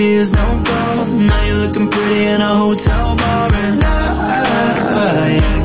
years, no calls. Now you're looking pretty in a hotel bar, and I